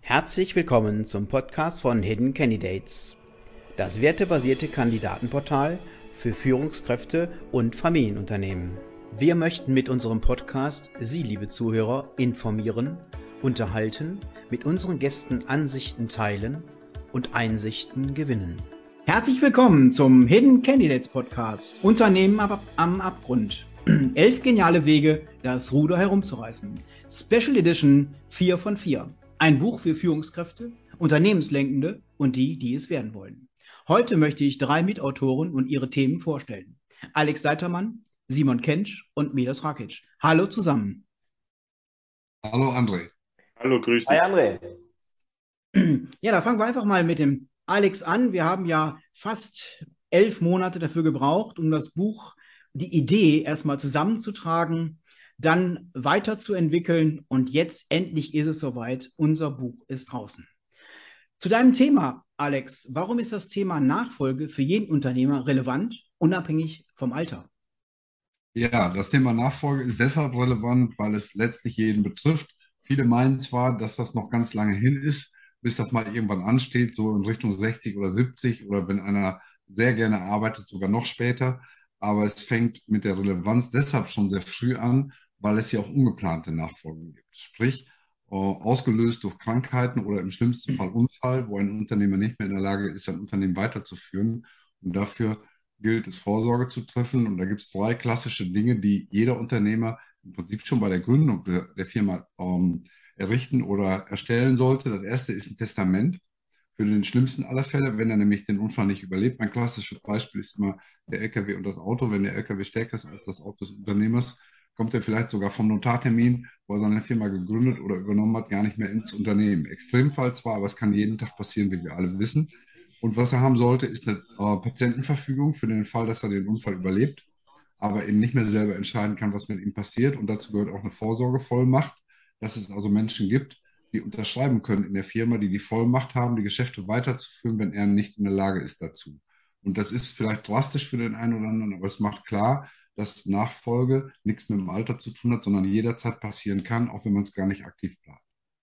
Herzlich willkommen zum Podcast von Hidden Candidates, das wertebasierte Kandidatenportal für Führungskräfte und Familienunternehmen. Wir möchten mit unserem Podcast Sie, liebe Zuhörer, informieren, unterhalten, mit unseren Gästen Ansichten teilen und Einsichten gewinnen. Herzlich willkommen zum Hidden Candidates Podcast, Unternehmen am Abgrund. 11 geniale Wege, das Ruder herumzureißen. Special Edition 4 von 4. Ein Buch für Führungskräfte, Unternehmenslenkende und die, die es werden wollen. Heute möchte ich 3 Mitautoren und ihre Themen vorstellen. Alex Seitermann, Simon Kentsch und Milos Rakic. Hallo zusammen. Hallo André. Hallo, grüß Hi dich. André. Ja, da fangen wir einfach mal mit dem Alex an. Wir haben ja fast 11 Monate dafür gebraucht, um das Buch, die Idee erstmal zusammenzutragen, dann weiterzuentwickeln und jetzt endlich ist es soweit. Unser Buch ist draußen. Zu deinem Thema, Alex, warum ist das Thema Nachfolge für jeden Unternehmer relevant, unabhängig vom Alter? Ja, das Thema Nachfolge ist deshalb relevant, weil es letztlich jeden betrifft. Viele meinen zwar, dass das noch ganz lange hin ist, bis das mal irgendwann ansteht, so in Richtung 60 oder 70 oder wenn einer sehr gerne arbeitet, sogar noch später. Aber es fängt mit der Relevanz deshalb schon sehr früh an, weil es ja auch ungeplante Nachfolgen gibt. Sprich, ausgelöst durch Krankheiten oder im schlimmsten Fall Unfall, wo ein Unternehmer nicht mehr in der Lage ist, sein Unternehmen weiterzuführen. Und dafür gilt es, Vorsorge zu treffen. Und da gibt es 3 klassische Dinge, die jeder Unternehmer im Prinzip schon bei der Gründung der Firma errichten oder erstellen sollte. Das erste ist ein Testament für den schlimmsten aller Fälle, wenn er nämlich den Unfall nicht überlebt. Ein klassisches Beispiel ist immer der LKW und das Auto. Wenn der LKW stärker ist als das Auto des Unternehmers, kommt er vielleicht sogar vom Notartermin, wo er seine Firma gegründet oder übernommen hat, gar nicht mehr ins Unternehmen. Extremfall zwar, aber es kann jeden Tag passieren, wie wir alle wissen. Und was er haben sollte, ist eine Patientenverfügung für den Fall, dass er den Unfall überlebt, aber eben nicht mehr selber entscheiden kann, was mit ihm passiert. Und dazu gehört auch eine Vorsorgevollmacht, dass es also Menschen gibt, die unterschreiben können in der Firma, die die Vollmacht haben, die Geschäfte weiterzuführen, wenn er nicht in der Lage ist dazu. Und das ist vielleicht drastisch für den einen oder anderen, aber es macht klar, dass Nachfolge nichts mit dem Alter zu tun hat, sondern jederzeit passieren kann, auch wenn man es gar nicht aktiv plant.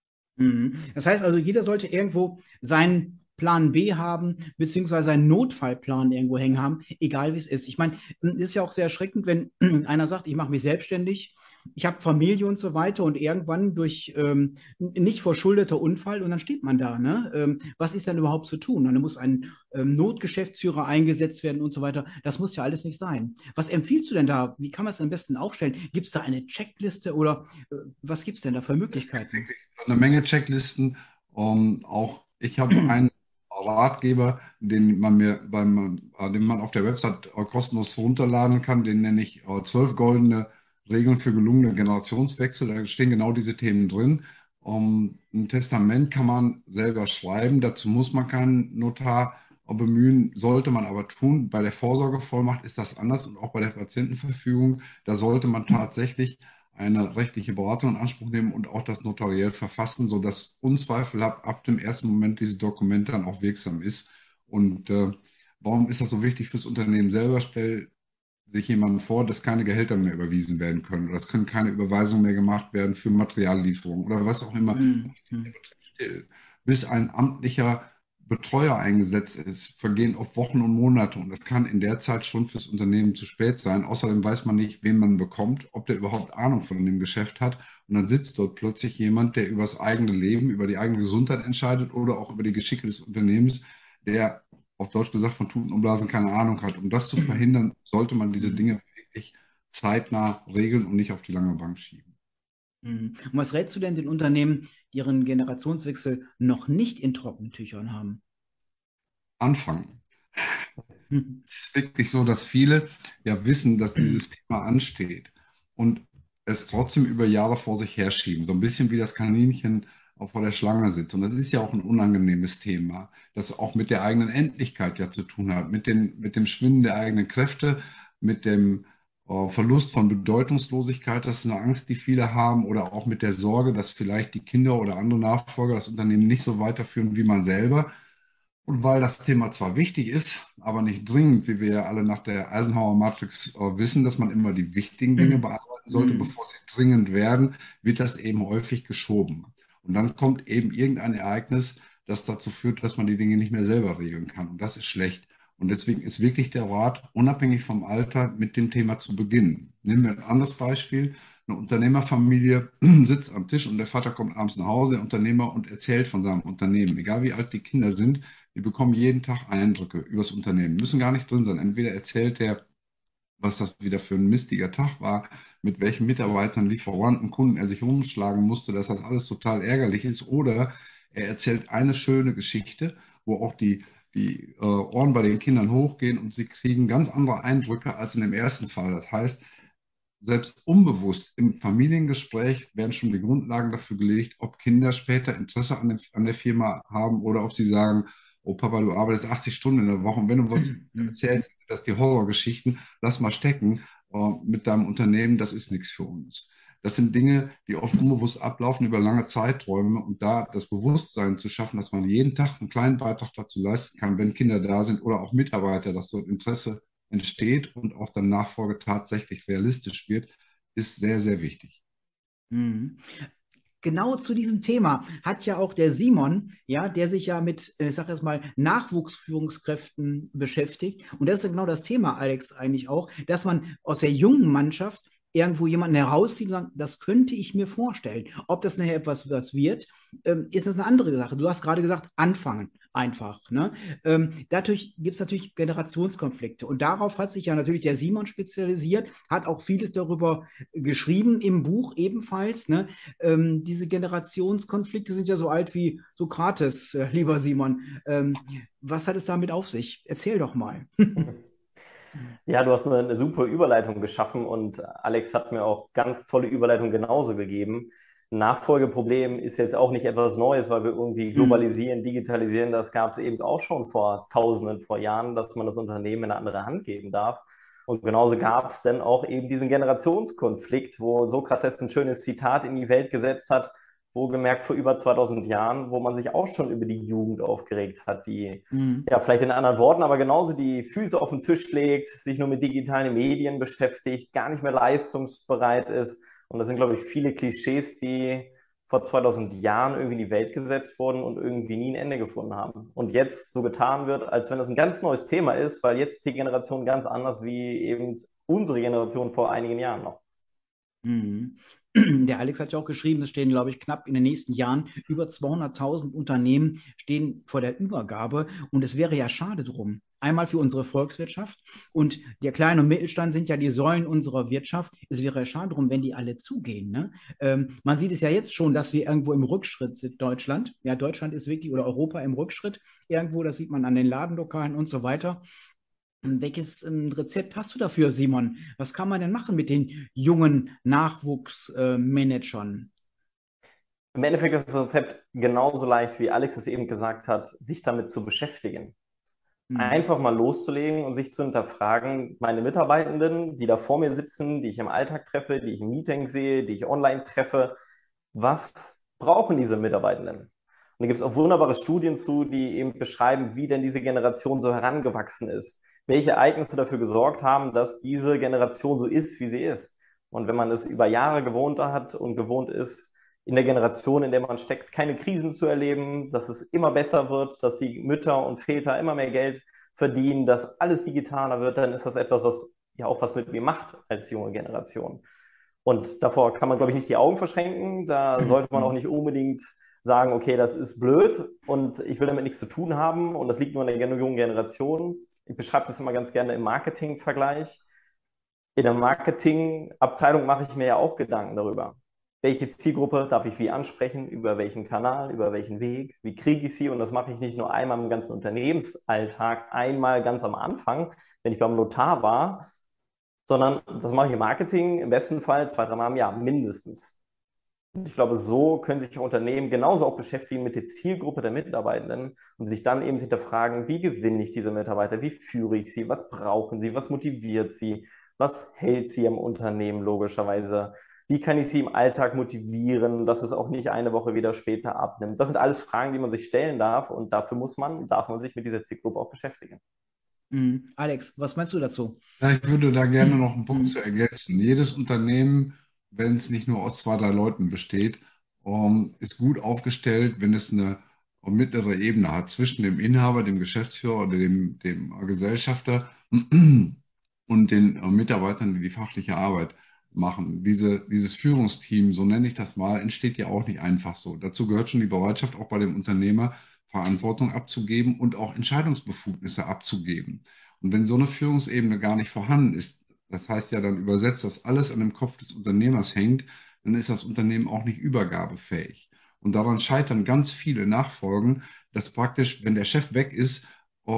Das heißt also, jeder sollte irgendwo seinen Plan B haben, beziehungsweise einen Notfallplan irgendwo hängen haben, egal wie es ist. Ich meine, es ist ja auch sehr erschreckend, wenn einer sagt, ich mache mich selbstständig, ich habe Familie und so weiter und irgendwann durch nicht verschuldeter Unfall und dann steht man da. Ne? Was ist denn überhaupt zu tun? Und dann muss ein Notgeschäftsführer eingesetzt werden und so weiter. Das muss ja alles nicht sein. Was empfiehlst du denn da? Wie kann man es am besten aufstellen? Gibt es da eine Checkliste oder was gibt es denn da für Es gibt Möglichkeiten? wirklich eine Menge Checklisten. Auch ich habe einen Ratgeber, den man auf der Website kostenlos runterladen kann. Den nenne ich 12 goldene Regeln für gelungene Generationswechsel. Da stehen genau diese Themen drin. Ein Testament kann man selber schreiben. Dazu muss man keinen Notar bemühen, sollte man aber tun. Bei der Vorsorgevollmacht ist das anders und auch bei der Patientenverfügung. Da sollte man tatsächlich eine rechtliche Beratung in Anspruch nehmen und auch das notariell verfassen, sodass unzweifelhaft ab dem ersten Moment dieses Dokument dann auch wirksam ist. Und warum ist das so wichtig fürs Unternehmen selber? Stellt sich jemand vor, dass keine Gehälter mehr überwiesen werden können oder es können keine Überweisungen mehr gemacht werden für Materiallieferungen oder was auch immer. Mhm. Der Betrieb still. Bis ein amtlicher Betreuer eingesetzt ist, vergehen oft Wochen und Monate und das kann in der Zeit schon fürs Unternehmen zu spät sein. Außerdem weiß man nicht, wen man bekommt, ob der überhaupt Ahnung von dem Geschäft hat. Und dann sitzt dort plötzlich jemand, der über das eigene Leben, über die eigene Gesundheit entscheidet oder auch über die Geschicke des Unternehmens, der auf Deutsch gesagt von Tuten und Blasen keine Ahnung hat. Um das zu verhindern, sollte man diese Mhm. Dinge wirklich zeitnah regeln und nicht auf die lange Bank schieben. Mhm. Und was rätst du denn den Unternehmen, die ihren Generationswechsel noch nicht in trockenen Tüchern haben? Anfangen. Mhm. Es ist wirklich so, dass viele ja wissen, dass dieses Thema ansteht und es trotzdem über Jahre vor sich herschieben. So ein bisschen wie das Kaninchen auch vor der Schlange sitzt. Und das ist ja auch ein unangenehmes Thema, das auch mit der eigenen Endlichkeit ja zu tun hat, mit dem Schwinden der eigenen Kräfte, mit dem Verlust von Bedeutungslosigkeit. Das ist eine Angst, die viele haben, oder auch mit der Sorge, dass vielleicht die Kinder oder andere Nachfolger das Unternehmen nicht so weiterführen wie man selber. Und weil das Thema zwar wichtig ist, aber nicht dringend, wie wir ja alle nach der Eisenhower-Matrix wissen, dass man immer die wichtigen Dinge bearbeiten sollte, Mhm. bevor sie dringend werden, wird das eben häufig geschoben. Und dann kommt eben irgendein Ereignis, das dazu führt, dass man die Dinge nicht mehr selber regeln kann. Und das ist schlecht. Und deswegen ist wirklich der Rat, unabhängig vom Alter, mit dem Thema zu beginnen. Nehmen wir ein anderes Beispiel. Eine Unternehmerfamilie sitzt am Tisch und der Vater kommt abends nach Hause, der Unternehmer, und erzählt von seinem Unternehmen. Egal wie alt die Kinder sind, die bekommen jeden Tag Eindrücke über das Unternehmen. Müssen gar nicht drin sein. Entweder erzählt er, was das wieder für ein mistiger Tag war, mit welchen Mitarbeitern, Lieferanten, Kunden er sich rumschlagen musste, dass das alles total ärgerlich ist. Oder er erzählt eine schöne Geschichte, wo auch die Ohren bei den Kindern hochgehen und sie kriegen ganz andere Eindrücke als in dem ersten Fall. Das heißt, selbst unbewusst im Familiengespräch werden schon die Grundlagen dafür gelegt, ob Kinder später Interesse an der Firma haben oder ob sie sagen, oh Papa, du arbeitest 80 Stunden in der Woche und wenn du was erzählst, dass die Horrorgeschichten, lass mal stecken mit deinem Unternehmen, das ist nichts für uns. Das sind Dinge, die oft unbewusst ablaufen über lange Zeiträume und da das Bewusstsein zu schaffen, dass man jeden Tag einen kleinen Beitrag dazu leisten kann, wenn Kinder da sind oder auch Mitarbeiter, dass so ein Interesse entsteht und auch dann Nachfolge tatsächlich realistisch wird, ist sehr, sehr wichtig. Mhm. Genau zu diesem Thema hat ja auch der Simon, ja, der sich ja mit, ich sag jetzt mal, Nachwuchsführungskräften beschäftigt. Und das ist ja genau das Thema, Alex, eigentlich auch, dass man aus der jungen Mannschaft irgendwo jemanden herauszieht und sagt, das könnte ich mir vorstellen. Ob das nachher etwas was wird, ist das eine andere Sache. Du hast gerade gesagt, anfangen einfach. Ne? Dadurch gibt es natürlich Generationskonflikte. Und darauf hat sich ja natürlich der Simon spezialisiert, hat auch vieles darüber geschrieben im Buch ebenfalls. Ne? Diese Generationskonflikte sind ja so alt wie Sokrates, lieber Simon. Was hat es damit auf sich? Erzähl doch mal. Ja, du hast eine super Überleitung geschaffen und Alex hat mir auch ganz tolle Überleitung genauso gegeben. Nachfolgeproblem ist jetzt auch nicht etwas Neues, weil wir irgendwie Mhm. globalisieren, digitalisieren. Das gab es eben auch schon vor Tausenden vor Jahren, dass man das Unternehmen in eine andere Hand geben darf. Und genauso gab es dann auch eben diesen Generationskonflikt, wo Sokrates ein schönes Zitat in die Welt gesetzt hat, wohlgemerkt vor über 2000 Jahren, wo man sich auch schon über die Jugend aufgeregt hat, die Mhm. ja, vielleicht in anderen Worten, aber genauso die Füße auf den Tisch legt, sich nur mit digitalen Medien beschäftigt, gar nicht mehr leistungsbereit ist. Und das sind, glaube ich, viele Klischees, die vor 2000 Jahren irgendwie in die Welt gesetzt wurden und irgendwie nie ein Ende gefunden haben. Und jetzt so getan wird, als wenn das ein ganz neues Thema ist, weil jetzt ist die Generation ganz anders wie eben unsere Generation vor einigen Jahren noch. Mhm. Der Alex hat ja auch geschrieben, es stehen, glaube ich, knapp in den nächsten Jahren über 200.000 Unternehmen stehen vor der Übergabe. Und es wäre ja schade drum. Einmal für unsere Volkswirtschaft und der kleine und Mittelstand sind ja die Säulen unserer Wirtschaft. Es wäre ja schade drum, wenn die alle zugehen. Ne? Man sieht es ja jetzt schon, dass wir irgendwo im Rückschritt sind, Deutschland. Ja, Deutschland ist wirklich oder Europa im Rückschritt irgendwo. Das sieht man an den Ladenlokalen und so weiter. Welches Rezept hast du dafür, Simon? Was kann man denn machen mit den jungen Nachwuchsmanagern? Im Endeffekt ist das Rezept genauso leicht, wie Alex es eben gesagt hat, sich damit zu beschäftigen. Hm. Einfach mal loszulegen und sich zu hinterfragen, meine Mitarbeitenden, die da vor mir sitzen, die ich im Alltag treffe, die ich im Meeting sehe, die ich online treffe, was brauchen diese Mitarbeitenden? Und da gibt es auch wunderbare Studien zu, die eben beschreiben, wie denn diese Generation so herangewachsen ist, welche Ereignisse dafür gesorgt haben, dass diese Generation so ist, wie sie ist. Und wenn man es über Jahre gewohnt hat und gewohnt ist, in der Generation, in der man steckt, keine Krisen zu erleben, dass es immer besser wird, dass die Mütter und Väter immer mehr Geld verdienen, dass alles digitaler wird, dann ist das etwas, was ja auch was mit mir macht als junge Generation. Und davor kann man, glaube ich, nicht die Augen verschränken. Da sollte man auch Hm. nicht unbedingt sagen, okay, das ist blöd und ich will damit nichts zu tun haben und das liegt nur in der jungen Generation. Ich beschreibe das immer ganz gerne im Marketing-Vergleich. In der Marketingabteilung mache ich mir ja auch Gedanken darüber. Welche Zielgruppe darf ich wie ansprechen, über welchen Kanal, über welchen Weg, wie kriege ich sie? Und das mache ich nicht nur einmal im ganzen Unternehmensalltag, einmal ganz am Anfang, wenn ich beim Notar war, sondern das mache ich im Marketing im besten Fall zwei, dreimal im Jahr mindestens. Und ich glaube, so können sich Unternehmen genauso auch beschäftigen mit der Zielgruppe der Mitarbeitenden und sich dann eben hinterfragen, wie gewinne ich diese Mitarbeiter, wie führe ich sie, was brauchen sie, was motiviert sie, was hält sie im Unternehmen logischerweise, wie kann ich sie im Alltag motivieren, dass es auch nicht eine Woche wieder später abnimmt. Das sind alles Fragen, die man sich stellen darf und dafür darf man sich mit dieser Zielgruppe auch beschäftigen. Hm. Alex, was meinst du dazu? Ja, ich würde da gerne noch einen Punkt zu Hm. ergänzen. Jedes Unternehmen, wenn es nicht nur aus zwei, drei Leuten besteht, ist gut aufgestellt, wenn es eine mittlere Ebene hat zwischen dem Inhaber, dem Geschäftsführer oder dem Gesellschafter und den Mitarbeitern, die die fachliche Arbeit machen. Dieses Führungsteam, so nenne ich das mal, entsteht ja auch nicht einfach so. Dazu gehört schon die Bereitschaft, auch bei dem Unternehmer Verantwortung abzugeben und auch Entscheidungsbefugnisse abzugeben. Und wenn so eine Führungsebene gar nicht vorhanden ist, das heißt ja dann übersetzt, dass alles an dem Kopf des Unternehmers hängt, dann ist das Unternehmen auch nicht übergabefähig. Und daran scheitern ganz viele Nachfolgen, dass praktisch, wenn der Chef weg ist,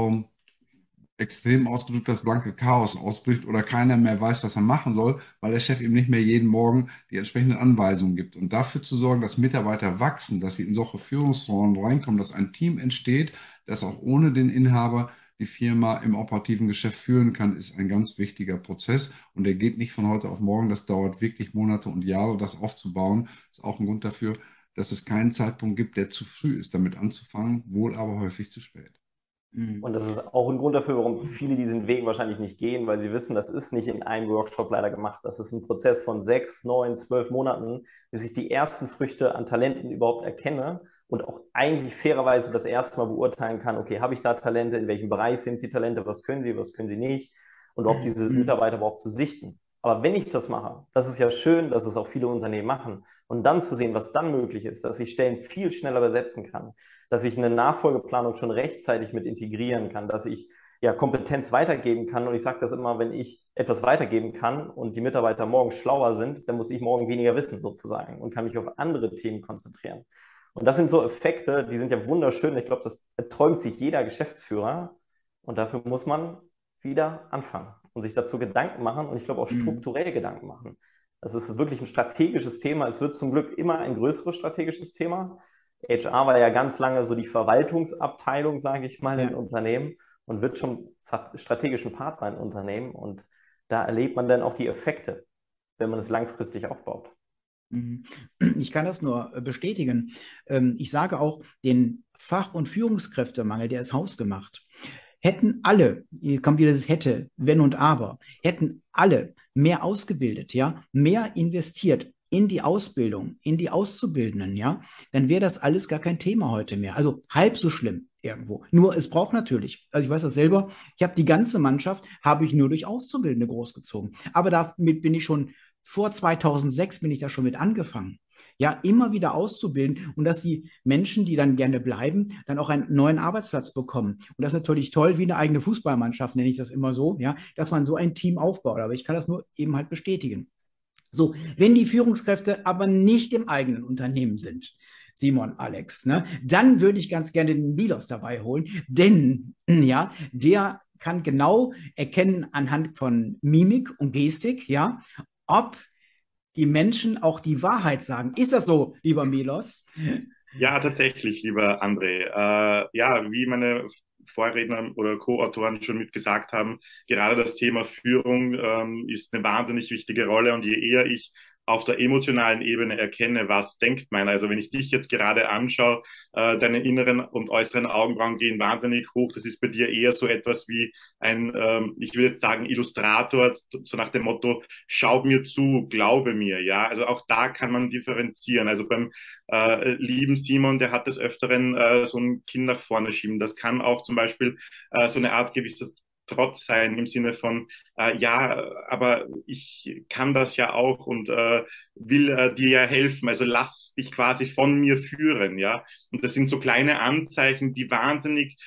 extrem ausgedrückt das blanke Chaos ausbricht oder keiner mehr weiß, was er machen soll, weil der Chef ihm nicht mehr jeden Morgen die entsprechenden Anweisungen gibt. Und dafür zu sorgen, dass Mitarbeiter wachsen, dass sie in solche Führungsrollen reinkommen, dass ein Team entsteht, das auch ohne den Inhaber die Firma im operativen Geschäft führen kann, ist ein ganz wichtiger Prozess. Und der geht nicht von heute auf morgen. Das dauert wirklich Monate und Jahre, das aufzubauen. Ist auch ein Grund dafür, dass es keinen Zeitpunkt gibt, der zu früh ist, damit anzufangen, wohl aber häufig zu spät. Und das ist auch ein Grund dafür, warum viele diesen Weg wahrscheinlich nicht gehen, weil sie wissen, das ist nicht in einem Workshop leider gemacht. Das ist ein Prozess von 6, 9, 12 Monaten, bis ich die ersten Früchte an Talenten überhaupt erkenne und auch eigentlich fairerweise das erste Mal beurteilen kann, okay, habe ich da Talente, in welchem Bereich sind sie Talente, was können sie nicht und überhaupt diese Mitarbeiter überhaupt zu sichten. Aber wenn ich das mache, das ist ja schön, dass es auch viele Unternehmen machen und dann zu sehen, was dann möglich ist, dass ich Stellen viel schneller besetzen kann, dass ich eine Nachfolgeplanung schon rechtzeitig mit integrieren kann, dass ich ja Kompetenz weitergeben kann. Und ich sage das immer, wenn ich etwas weitergeben kann und die Mitarbeiter morgen schlauer sind, dann muss ich morgen weniger wissen sozusagen und kann mich auf andere Themen konzentrieren. Und das sind so Effekte, die sind ja wunderschön. Ich glaube, das träumt sich jeder Geschäftsführer. Und dafür muss man wieder anfangen und sich dazu Gedanken machen und ich glaube auch strukturell Gedanken machen. Das ist wirklich ein strategisches Thema. Es wird zum Glück immer ein größeres strategisches Thema. HR war ja ganz lange so die Verwaltungsabteilung, sage ich mal, in Unternehmen und wird schon strategischen Partner in Unternehmen. Und da erlebt man dann auch die Effekte, wenn man es langfristig aufbaut. Ich kann das nur bestätigen. Ich sage auch, den Fach- und Führungskräftemangel, der ist hausgemacht. Hätten alle, hier kommt wieder das hätte, wenn und aber, hätten alle mehr ausgebildet, ja, mehr investiert in die Ausbildung, in die Auszubildenden, ja, dann wäre das alles gar kein Thema heute mehr. Also halb so schlimm irgendwo. Nur es braucht natürlich, also ich weiß das selber, ich habe die ganze Mannschaft, habe ich nur durch Auszubildende großgezogen. Aber damit bin ich schon vor 2006 bin ich da schon mit angefangen. Ja, immer wieder auszubilden und dass die Menschen, die dann gerne bleiben, dann auch einen neuen Arbeitsplatz bekommen. Und das ist natürlich toll, wie eine eigene Fußballmannschaft, nenne ich das immer so, ja, dass man so ein Team aufbaut. Aber ich kann das nur eben halt bestätigen. So, wenn die Führungskräfte aber nicht im eigenen Unternehmen sind, Simon, Alex, ne, dann würde ich ganz gerne den Milos dabei holen, denn ja, der kann genau erkennen anhand von Mimik und Gestik, ja, ob die Menschen auch die Wahrheit sagen. Ist das so, lieber Milos? Ja, tatsächlich, lieber André. Ja, wie meine Vorredner oder Co-Autoren schon mit gesagt haben, gerade das Thema Führung ist eine wahnsinnig wichtige Rolle und je eher ich auf der emotionalen Ebene erkenne, was denkt meiner. Also wenn ich dich jetzt gerade anschaue, deine inneren und äußeren Augenbrauen gehen wahnsinnig hoch. Das ist bei dir eher so etwas wie ein, ich will jetzt sagen, Illustrator, so nach dem Motto, schau mir zu, glaube mir. Ja, also auch da kann man differenzieren. Also beim lieben Simon, der hat des Öfteren so ein Kind nach vorne schieben. Das kann auch zum Beispiel so eine Art gewisser Trotz sein im Sinne von, ja, aber ich kann das ja auch und will dir ja helfen. Also lass dich quasi von mir führen, ja. Und das sind so kleine Anzeichen, die wahnsinnig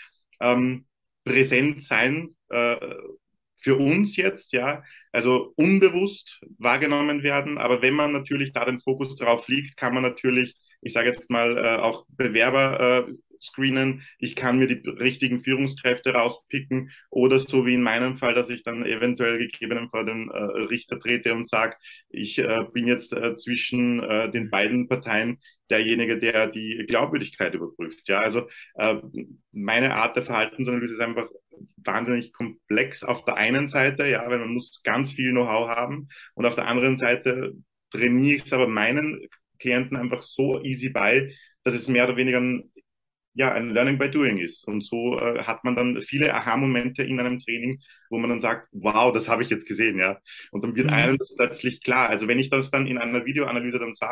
präsent sein für uns jetzt, ja, also unbewusst wahrgenommen werden. Aber wenn man natürlich da den Fokus drauf liegt, kann man natürlich, ich sage jetzt mal, auch Bewerber screenen. Ich kann mir die richtigen Führungskräfte rauspicken oder so wie in meinem Fall, dass ich dann eventuell gegebenen vor den Richter trete und sage, ich bin jetzt zwischen den beiden Parteien derjenige, der die Glaubwürdigkeit überprüft. Ja, also meine Art der Verhaltensanalyse ist einfach wahnsinnig komplex auf der einen Seite, ja, weil man muss ganz viel Know-how haben und auf der anderen Seite trainiere ich es aber meinen Klienten einfach so easy bei, dass es mehr oder weniger ein Learning by Doing ist. Und so hat man dann viele Aha-Momente in einem Training, wo man dann sagt, wow, das habe ich jetzt gesehen, ja. Und dann wird einem das plötzlich klar. Also wenn ich das dann in einer Videoanalyse dann sage,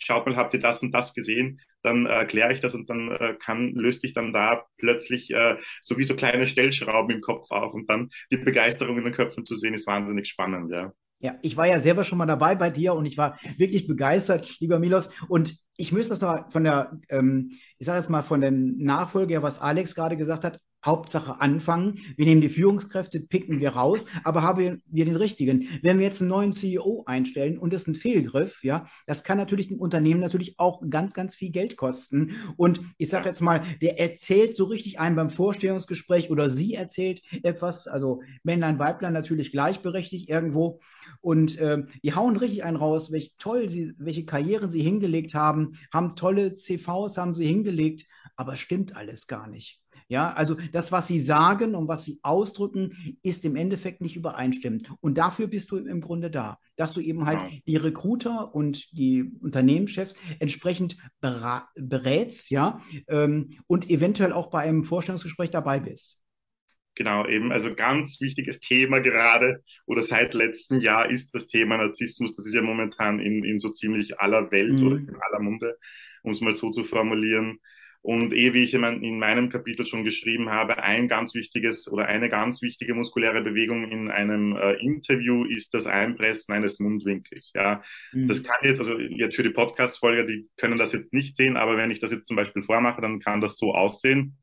schaut mal, habt ihr das und das gesehen? Dann erkläre ich das und dann löst sich dann da plötzlich so wie so kleine Stellschrauben im Kopf auf und dann die Begeisterung in den Köpfen zu sehen, ist wahnsinnig spannend, ja. Ja, ich war ja selber schon mal dabei bei dir und ich war wirklich begeistert, lieber Milos. Und ich müsste das noch von ich sage jetzt mal von dem Nachfolger, was Alex gerade gesagt hat, Hauptsache anfangen. Wir nehmen die Führungskräfte, picken wir raus, aber haben wir den richtigen. Wenn wir jetzt einen neuen CEO einstellen und das ist ein Fehlgriff, ja, das kann natürlich ein Unternehmen natürlich auch ganz, ganz viel Geld kosten. Und ich sage jetzt mal, der erzählt so richtig einem beim Vorstellungsgespräch oder sie erzählt etwas, also Männlein, Weiblein natürlich gleichberechtigt irgendwo. Und die hauen richtig einen raus, welche Karrieren sie hingelegt haben, haben tolle CVs, haben sie hingelegt, aber stimmt alles gar nicht. Ja, also das, was sie sagen und was sie ausdrücken, ist im Endeffekt nicht übereinstimmend. Und dafür bist du im Grunde da, dass du eben halt Genau. die Recruiter und die Unternehmenschefs entsprechend berätst, ja, und eventuell auch bei einem Vorstellungsgespräch dabei bist. Genau, eben, also ganz wichtiges Thema gerade oder seit letztem Jahr ist das Thema Narzissmus. Das ist ja momentan in so ziemlich aller Welt oder in Mhm. aller Munde, um es mal so zu formulieren. Und wie ich in meinem Kapitel schon geschrieben habe, ein ganz wichtiges oder eine ganz wichtige muskuläre Bewegung in einem Interview ist das Einpressen eines Mundwinkels. Ja, das Mhm. kann jetzt, also jetzt für die Podcast-Folger, die können das jetzt nicht sehen, aber wenn ich das jetzt zum Beispiel vormache, dann kann das so aussehen.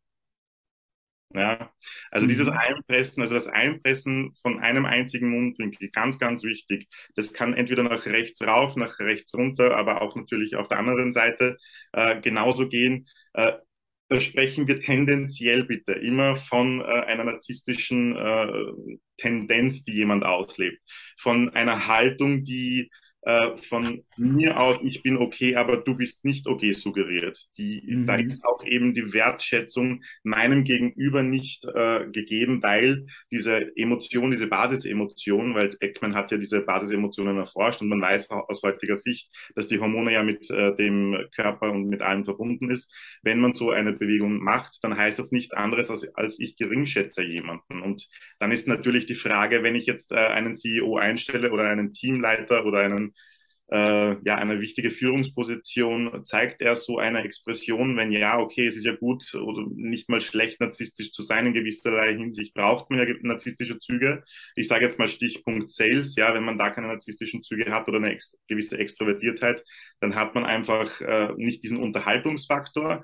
Ja, also dieses Mhm. Einpressen, also das Einpressen von einem einzigen Mundwinkel, ganz, ganz wichtig. Das kann entweder nach rechts rauf, nach rechts runter, aber auch natürlich auf der anderen Seite genauso gehen. Da sprechen wir tendenziell bitte immer von einer narzisstischen Tendenz, die jemand auslebt, von einer Haltung, die von mir aus, ich bin okay, aber du bist nicht okay suggeriert. Da ist Mhm. auch eben die Wertschätzung meinem Gegenüber nicht gegeben, weil diese Emotion, diese Basisemotion, weil Ekman hat ja diese Basisemotionen erforscht und man weiß aus heutiger Sicht, dass die Hormone ja mit dem Körper und mit allem verbunden ist. Wenn man so eine Bewegung macht, dann heißt das nichts anderes, als ich geringschätze jemanden. Und dann ist natürlich die Frage, wenn ich jetzt einen CEO einstelle oder einen Teamleiter oder ja, eine wichtige Führungsposition, zeigt er so eine Expression, wenn ja, okay, es ist ja gut oder nicht mal schlecht, narzisstisch zu sein, in gewisserlei Hinsicht braucht man ja narzisstische Züge. Ich sage jetzt mal Stichpunkt Sales, ja, wenn man da keine narzisstischen Züge hat oder eine gewisse Extrovertiertheit, dann hat man einfach nicht diesen Unterhaltungsfaktor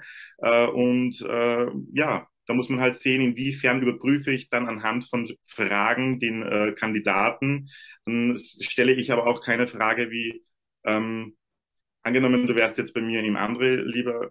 ja, da muss man halt sehen, inwiefern überprüfe ich dann anhand von Fragen den Kandidaten. Dann stelle ich aber auch keine Frage wie, ähm, angenommen, du wärst jetzt bei mir im André, lieber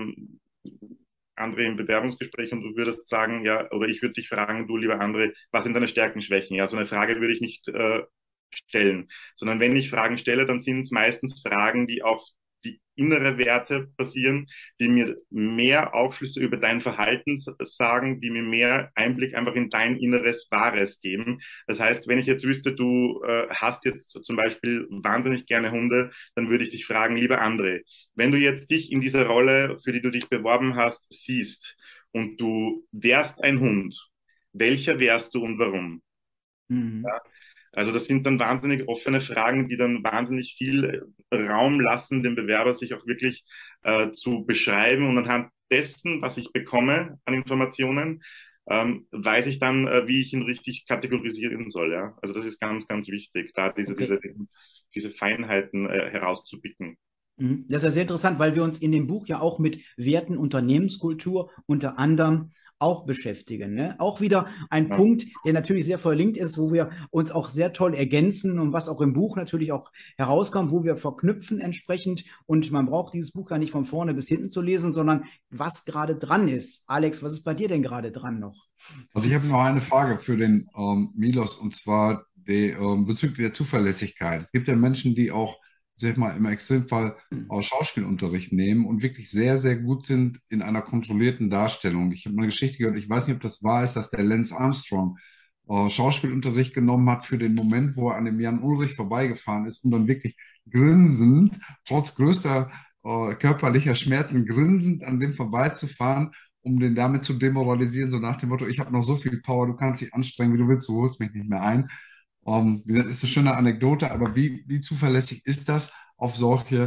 André, im Bewerbungsgespräch und du würdest sagen, ja, oder ich würde dich fragen, du lieber André, was sind deine Stärken, Schwächen? Ja, so eine Frage würde ich nicht stellen, sondern wenn ich Fragen stelle, dann sind es meistens Fragen, die auf die innere Werte basieren, die mir mehr Aufschlüsse über dein Verhalten sagen, die mir mehr Einblick einfach in dein inneres Wahres geben. Das heißt, wenn ich jetzt wüsste, du hast jetzt zum Beispiel wahnsinnig gerne Hunde, dann würde ich dich fragen, lieber André, wenn du jetzt dich in dieser Rolle, für die du dich beworben hast, siehst und du wärst ein Hund, welcher wärst du und warum? Mhm. Also das sind dann wahnsinnig offene Fragen, die dann wahnsinnig viel Raum lassen, den Bewerber sich auch wirklich zu beschreiben. Und anhand dessen, was ich bekomme an Informationen, weiß ich dann, wie ich ihn richtig kategorisieren soll. Ja? Also das ist ganz, ganz wichtig, da Okay. diese Feinheiten herauszupicken. Mhm. Das ist ja sehr interessant, weil wir uns in dem Buch ja auch mit Werten Unternehmenskultur unter anderem auch beschäftigen. Ne? Auch wieder ein Ja. Punkt, der natürlich sehr verlinkt ist, wo wir uns auch sehr toll ergänzen und was auch im Buch natürlich auch herauskommt, wo wir verknüpfen entsprechend. Und man braucht dieses Buch ja nicht von vorne bis hinten zu lesen, sondern was gerade dran ist. Alex, was ist bei dir denn gerade dran noch? Also ich habe noch eine Frage für den Milos und zwar bezüglich der Zuverlässigkeit. Es gibt ja Menschen, die auch, sag ich mal, im Extremfall auch Schauspielunterricht nehmen und wirklich sehr, sehr gut sind in einer kontrollierten Darstellung. Ich habe eine Geschichte gehört, ich weiß nicht, ob das wahr ist, dass der Lance Armstrong Schauspielunterricht genommen hat für den Moment, wo er an dem Jan Ulrich vorbeigefahren ist und dann wirklich grinsend, trotz größter körperlicher Schmerzen, grinsend an dem vorbeizufahren, um den damit zu demoralisieren, so nach dem Motto, ich habe noch so viel Power, du kannst dich anstrengen, wie du willst, du holst mich nicht mehr ein. Wie gesagt, ist eine schöne Anekdote, aber wie zuverlässig ist das auf solche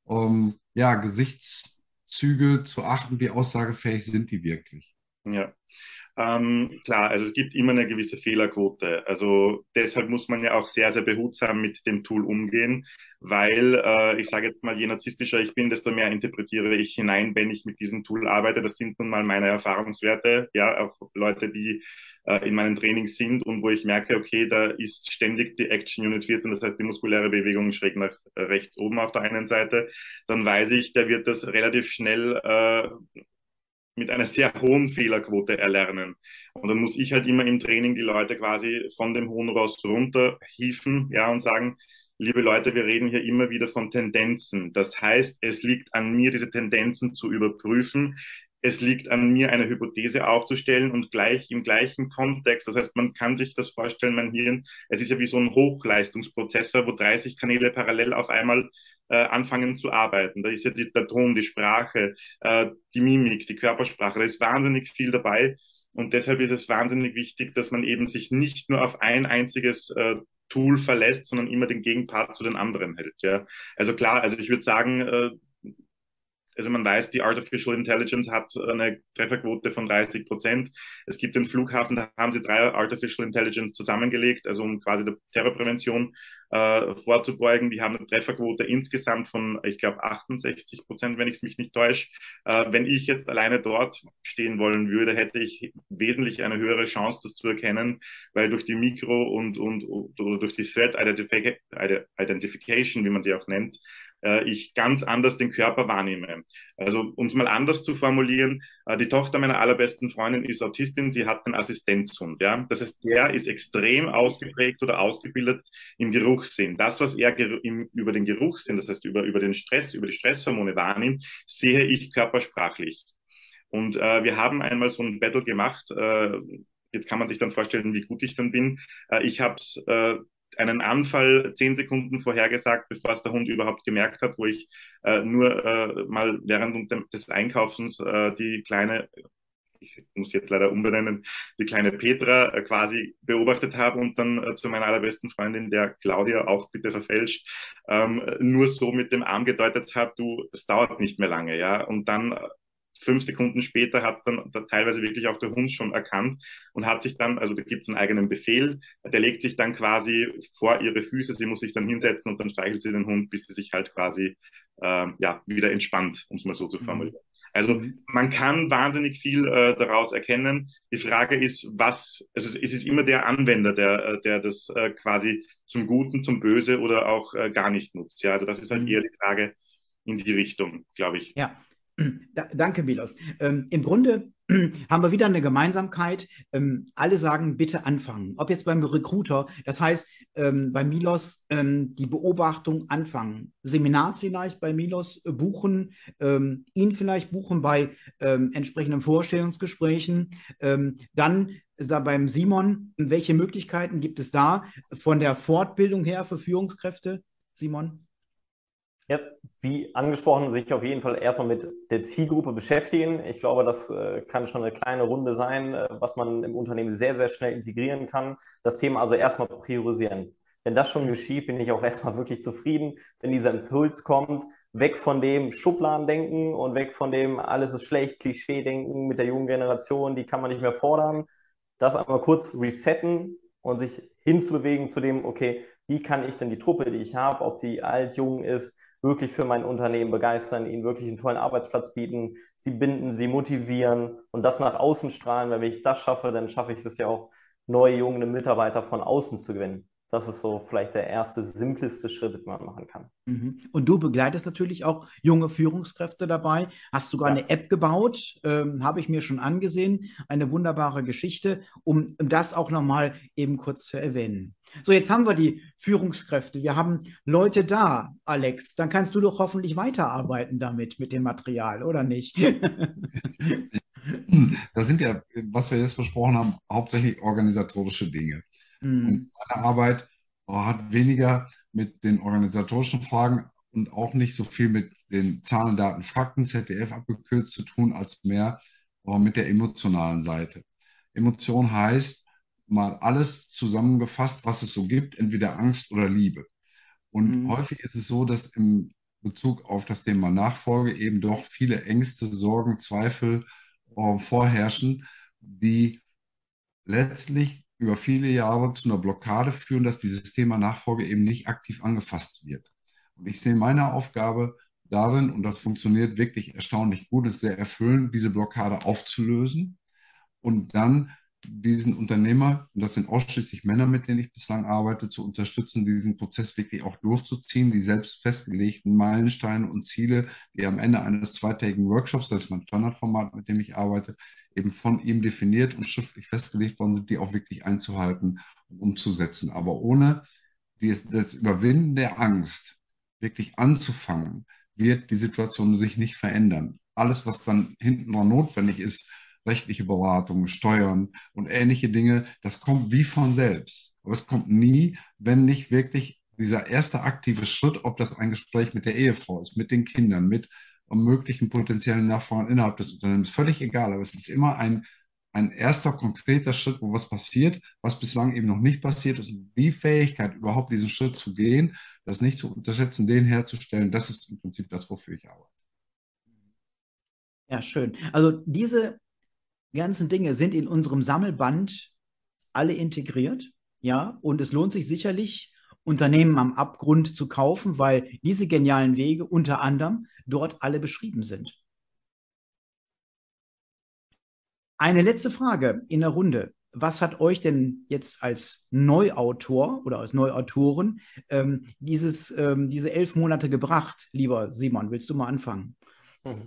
ja, Gesichtszüge zu achten, wie aussagefähig sind die wirklich. Ja. Klar, also es gibt immer eine gewisse Fehlerquote. Also deshalb muss man ja auch sehr, sehr behutsam mit dem Tool umgehen, weil ich sage jetzt mal, je narzisstischer ich bin, desto mehr interpretiere ich hinein, wenn ich mit diesem Tool arbeite. Das sind nun mal meine Erfahrungswerte, ja, auch Leute, die in meinen Trainings sind und wo ich merke, okay, da ist ständig die Action Unit 14, das heißt die muskuläre Bewegung schräg nach rechts oben auf der einen Seite, dann weiß ich, der wird das relativ schnell mit einer sehr hohen Fehlerquote erlernen. Und dann muss ich halt immer im Training die Leute quasi von dem hohen Ross runterhieven, ja, und sagen, liebe Leute, wir reden hier immer wieder von Tendenzen. Das heißt, es liegt an mir, diese Tendenzen zu überprüfen. Es liegt an mir, eine Hypothese aufzustellen und gleich im gleichen Kontext. Das heißt, man kann sich das vorstellen, mein Hirn, es ist ja wie so ein Hochleistungsprozessor, wo 30 Kanäle parallel auf einmal anfangen zu arbeiten. Da ist ja der Ton, die Sprache, die Mimik, die Körpersprache, da ist wahnsinnig viel dabei. Und deshalb ist es wahnsinnig wichtig, dass man eben sich nicht nur auf ein einziges Tool verlässt, sondern immer den Gegenpart zu den anderen hält. Ja. Also klar, also ich würde sagen, also man weiß, die Artificial Intelligence hat eine Trefferquote von 30%. Es gibt den Flughafen, da haben sie 3 Artificial Intelligence zusammengelegt, also um quasi der Terrorprävention vorzubeugen. Die haben eine Trefferquote insgesamt von, ich glaube, 68%, wenn ich mich nicht täusche. Wenn ich jetzt alleine dort stehen wollen würde, hätte ich wesentlich eine höhere Chance, das zu erkennen, weil durch die Mikro- und oder durch die Threat Identification, wie man sie auch nennt, ich ganz anders den Körper wahrnehme. Also um es mal anders zu formulieren, die Tochter meiner allerbesten Freundin ist Autistin, sie hat einen Assistenzhund. Ja? Das heißt, der ist extrem ausgeprägt oder ausgebildet im Geruchssinn. Das, was er über den Geruchssinn, das heißt über den Stress, über die Stresshormone wahrnimmt, sehe ich körpersprachlich. Und wir haben einmal so ein Battle gemacht. Jetzt kann man sich dann vorstellen, wie gut ich dann bin. Ich habe einen Anfall 10 Sekunden vorhergesagt, bevor es der Hund überhaupt gemerkt hat, wo ich nur mal während des Einkaufens die kleine, ich muss jetzt leider umbenennen, die kleine Petra quasi beobachtet habe und dann zu meiner allerbesten Freundin, der Claudia, auch bitte verfälscht, nur so mit dem Arm gedeutet habe, du, das dauert nicht mehr lange, ja. Und dann 5 Sekunden später hat dann da teilweise wirklich auch der Hund schon erkannt und hat sich dann, also da gibt es einen eigenen Befehl, der legt sich dann quasi vor ihre Füße, sie muss sich dann hinsetzen und dann streichelt sie den Hund, bis sie sich halt quasi ja, wieder entspannt, um es mal so zu formulieren. Also man kann wahnsinnig viel daraus erkennen. Die Frage ist, also es ist immer der Anwender, der das quasi zum Guten, zum Böse oder auch gar nicht nutzt. Ja, also das ist halt eher die Frage in die Richtung, glaube ich. Ja, danke, Milos. Im Grunde haben wir wieder eine Gemeinsamkeit. Alle sagen, bitte anfangen. Ob jetzt beim Recruiter, das heißt, bei Milos die Beobachtung anfangen. Seminar vielleicht bei Milos buchen, ihn vielleicht buchen bei entsprechenden Vorstellungsgesprächen. Dann beim Simon, welche Möglichkeiten gibt es da von der Fortbildung her für Führungskräfte, Simon? Ja, wie angesprochen, sich auf jeden Fall erstmal mit der Zielgruppe beschäftigen. Ich glaube, das kann schon eine kleine Runde sein, was man im Unternehmen sehr, sehr schnell integrieren kann. Das Thema also erstmal priorisieren. Wenn das schon geschieht, bin ich auch erstmal wirklich zufrieden, wenn dieser Impuls kommt, weg von dem Schubladendenken und weg von dem alles ist schlecht, Klischee-Denken mit der jungen Generation, die kann man nicht mehr fordern. Das einmal kurz resetten und sich hinzubewegen zu dem, okay, wie kann ich denn die Truppe, die ich habe, ob die alt, jung ist, wirklich für mein Unternehmen begeistern, ihnen wirklich einen tollen Arbeitsplatz bieten, sie binden, sie motivieren und das nach außen strahlen, weil wenn ich das schaffe, dann schaffe ich es ja auch, neue, junge Mitarbeiter von außen zu gewinnen. Das ist so vielleicht der erste, simpleste Schritt, den man machen kann. Und du begleitest natürlich auch junge Führungskräfte dabei. Hast sogar Ja. eine App gebaut, habe ich mir schon angesehen. Eine wunderbare Geschichte, um das auch nochmal eben kurz zu erwähnen. So, jetzt haben wir die Führungskräfte. Wir haben Leute da, Alex. Dann kannst du doch hoffentlich weiterarbeiten damit, mit dem Material, oder nicht? Das sind ja, was wir jetzt besprochen haben, hauptsächlich organisatorische Dinge. Und Mm, meine Arbeit hat weniger mit den organisatorischen Fragen und auch nicht so viel mit den Zahlen, Daten, Fakten, ZDF abgekürzt zu tun, als mehr mit der emotionalen Seite. Emotion heißt mal alles zusammengefasst, was es so gibt, entweder Angst oder Liebe. Und mm, häufig ist es so, dass Bezug auf das Thema Nachfolge eben doch viele Ängste, Sorgen, Zweifel vorherrschen, die letztlich über viele Jahre zu einer Blockade führen, dass dieses Thema Nachfolge eben nicht aktiv angefasst wird. Und ich sehe meine Aufgabe darin, und das funktioniert wirklich erstaunlich gut, ist sehr erfüllend, diese Blockade aufzulösen und dann diesen Unternehmer, und das sind ausschließlich Männer, mit denen ich bislang arbeite, zu unterstützen, diesen Prozess wirklich auch durchzuziehen, die selbst festgelegten Meilensteine und Ziele, die am Ende eines zweitägigen Workshops, das ist mein Standardformat, mit dem ich arbeite, eben von ihm definiert und schriftlich festgelegt worden sind, die auch wirklich einzuhalten und umzusetzen. Aber ohne das Überwinden der Angst wirklich anzufangen, wird die Situation sich nicht verändern. Alles, was dann hinten dran notwendig ist, rechtliche Beratung, Steuern und ähnliche Dinge, das kommt wie von selbst. Aber es kommt nie, wenn nicht wirklich dieser erste aktive Schritt, ob das ein Gespräch mit der Ehefrau ist, mit den Kindern, mit möglichen potenziellen Nachfahren innerhalb des Unternehmens, völlig egal, aber es ist immer ein erster konkreter Schritt, wo was passiert, was bislang eben noch nicht passiert ist. Und die Fähigkeit, überhaupt diesen Schritt zu gehen, das nicht zu unterschätzen, den herzustellen, das ist im Prinzip das, wofür ich arbeite. Ja, schön. Also diese ganzen Dinge sind in unserem Sammelband alle integriert, ja, und es lohnt sich sicherlich, Unternehmen am Abgrund zu kaufen, weil diese genialen Wege unter anderem dort alle beschrieben sind. Eine letzte Frage in der Runde. Was hat euch denn jetzt als Neuautor oder als Neuautoren diese 11 Monate gebracht? Lieber Simon, willst du mal anfangen? Mhm.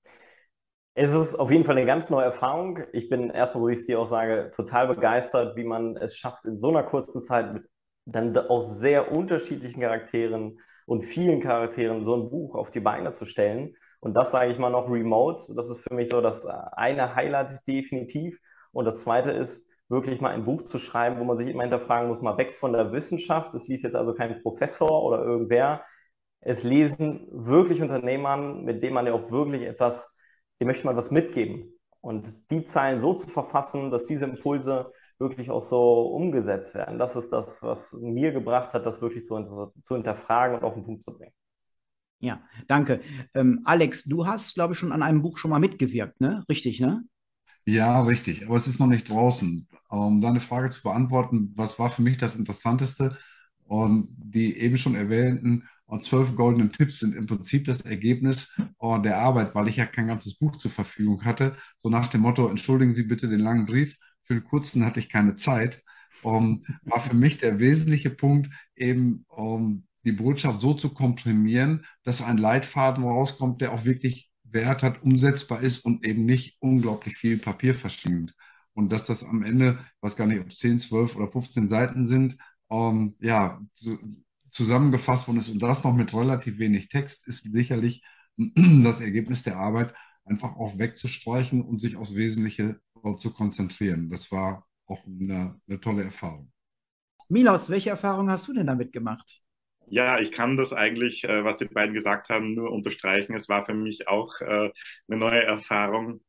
Es ist auf jeden Fall eine ganz neue Erfahrung. Ich bin erstmal, so wie ich es dir auch sage, total begeistert, wie man es schafft, in so einer kurzen Zeit mit dann auch sehr unterschiedlichen Charakteren und vielen Charakteren so ein Buch auf die Beine zu stellen. Und das sage ich mal noch remote. Das ist für mich so das eine Highlight definitiv. Und das zweite ist, wirklich mal ein Buch zu schreiben, wo man sich immer hinterfragen muss, mal weg von der Wissenschaft. Es liest jetzt also kein Professor oder irgendwer. Es lesen wirklich Unternehmern, mit denen man ja auch wirklich etwas, dem möchte man was mitgeben. Und die Zeilen so zu verfassen, dass diese Impulse wirklich auch so umgesetzt werden, das ist das, was mir gebracht hat, das wirklich so zu hinterfragen und auf den Punkt zu bringen. Ja, danke. Alex, du hast, glaube ich, schon an einem Buch schon mal mitgewirkt, ne? Richtig, ne? Ja, richtig, aber es ist noch nicht draußen. Um deine Frage zu beantworten, was war für mich das Interessanteste? Und die eben schon erwähnten 12 goldenen Tipps sind im Prinzip das Ergebnis der Arbeit, weil ich ja kein ganzes Buch zur Verfügung hatte. So nach dem Motto, entschuldigen Sie bitte den langen Brief, für den kurzen hatte ich keine Zeit. War für mich der wesentliche Punkt, eben die Botschaft so zu komprimieren, dass ein Leitfaden rauskommt, der auch wirklich Wert hat, umsetzbar ist und eben nicht unglaublich viel Papier verschlingt. Und dass das am Ende, ich weiß gar nicht, ob es 10, 12 oder 15 Seiten sind, ja, zusammengefasst worden ist. Und das noch mit relativ wenig Text ist sicherlich das Ergebnis der Arbeit, einfach auch wegzustreichen und sich aufs Wesentliche zu konzentrieren. Das war auch eine tolle Erfahrung. Milos, welche Erfahrung hast du denn damit gemacht? Ja, ich kann das eigentlich, was die beiden gesagt haben, nur unterstreichen. Es war für mich auch eine neue Erfahrung.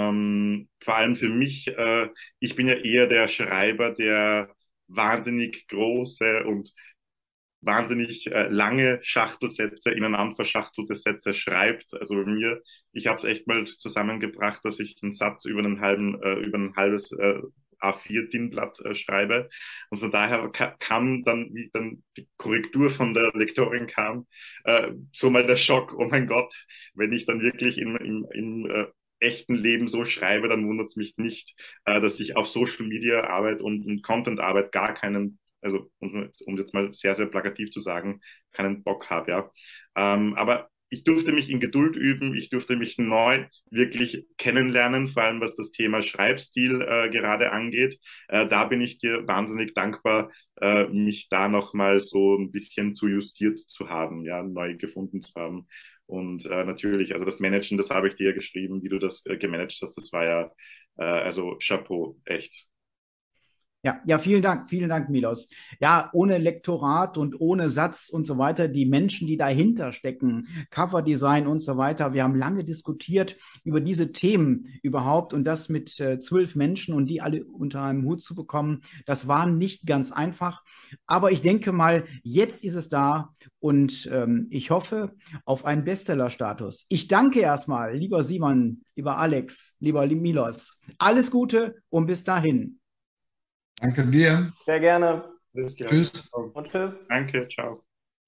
Vor allem für mich, ich bin ja eher der Schreiber, der wahnsinnig große und wahnsinnig lange Schachtelsätze, ineinander verschachtelte Sätze schreibt. Also bei mir, ich habe es echt mal zusammengebracht, dass ich einen Satz über ein halbes A4-DIN-Blatt schreibe. Und von daher kam dann, wie dann die Korrektur von der Lektorin kam, so mal der Schock, oh mein Gott, wenn ich dann wirklich im echten Leben so schreibe, dann wundert es mich nicht, dass ich auf Social Media Arbeit und Content Arbeit gar keinen, also um jetzt mal sehr, sehr plakativ zu sagen, keinen Bock habe, ja. Aber ich durfte mich in Geduld üben, ich durfte mich neu wirklich kennenlernen, vor allem was das Thema Schreibstil gerade angeht. Da bin ich dir wahnsinnig dankbar, mich da nochmal so ein bisschen zu justiert zu haben, ja, neu gefunden zu haben. Und natürlich, also das Managen, das habe ich dir geschrieben, wie du das gemanagt hast, das war ja, also Chapeau, echt. Ja, vielen Dank, Milos. Ja, ohne Lektorat und ohne Satz und so weiter, die Menschen, die dahinter stecken, Coverdesign und so weiter. Wir haben lange diskutiert über diese Themen überhaupt und das mit 12 Menschen und die alle unter einem Hut zu bekommen, das war nicht ganz einfach. Aber ich denke mal, jetzt ist es da und ich hoffe auf einen Bestseller-Status. Ich danke erstmal, lieber Simon, lieber Alex, lieber Milos. Alles Gute und bis dahin. Danke dir. Sehr gerne. Alles klar. Tschüss. Und tschüss. Danke, ciao.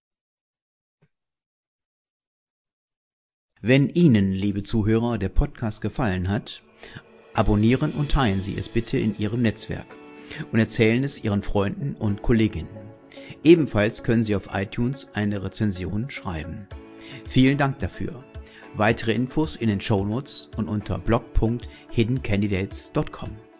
Wenn Ihnen, liebe Zuhörer, der Podcast gefallen hat, abonnieren und teilen Sie es bitte in Ihrem Netzwerk und erzählen es Ihren Freunden und Kolleginnen. Ebenfalls können Sie auf iTunes eine Rezension schreiben. Vielen Dank dafür. Weitere Infos in den Shownotes und unter blog.hiddencandidates.com.